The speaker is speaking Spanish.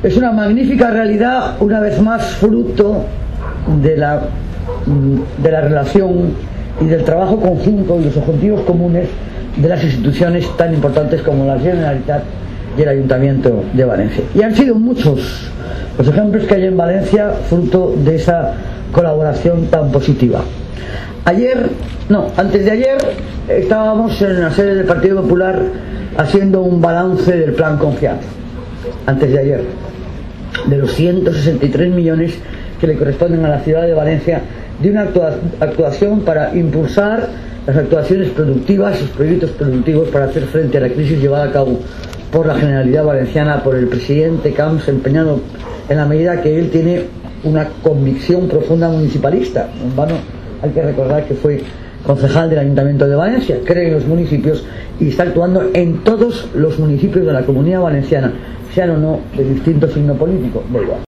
Es una magnífica realidad, una vez más fruto de la relación y del trabajo conjunto y los objetivos comunes de las instituciones tan importantes como la Generalitat y el Ayuntamiento de Valencia. Y han sido muchos los ejemplos que hay en Valencia fruto de esa colaboración tan positiva. Antes de ayer estábamos en la sede del Partido Popular haciendo un balance del Plan Confianza. Antes de ayer, de los 163 millones que le corresponden a la ciudad de Valencia, de una actuación para impulsar las actuaciones productivas, los proyectos productivos para hacer frente a la crisis llevada a cabo por la Generalidad Valenciana, por el presidente Camps, empeñado en la medida que él tiene una convicción profunda municipalista. En vano hay que recordar que fue concejal del Ayuntamiento de Valencia, cree en los municipios y está actuando en todos los municipios de la Comunidad Valenciana, sean o no de distinto signo político, da igual.